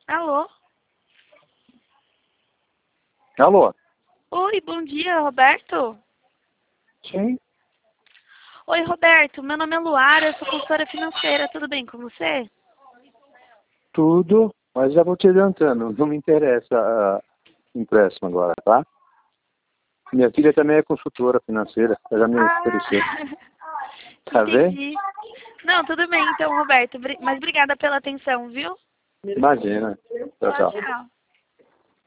Alô? Alô? Oi, bom dia, Roberto. Sim, Oi, Roberto. Meu nome é Luara, eu sou consultora financeira. Tudo bem com você? tudo, mas já vou te adiantando, não me interessa empréstimo agora, tá? Minha filha também é consultora financeira, ela já me ofereceu. Tá vendo? Entendi. Não, tudo bem então, Roberto. Mas obrigada pela atenção, viu? Imagina. Tchau, Tchau, tchau. tchau.